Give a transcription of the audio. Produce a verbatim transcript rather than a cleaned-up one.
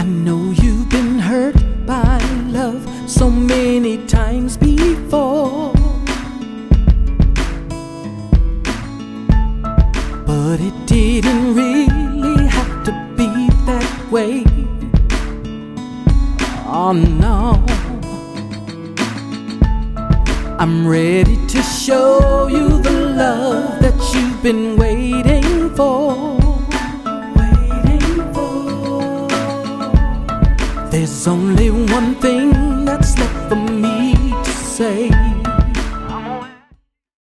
I know you've been hurt by love so many times before, but it didn't really have to be that way. Oh no, I'm ready to show you the love that you've been waiting for. There's only one thing that's left for me to say.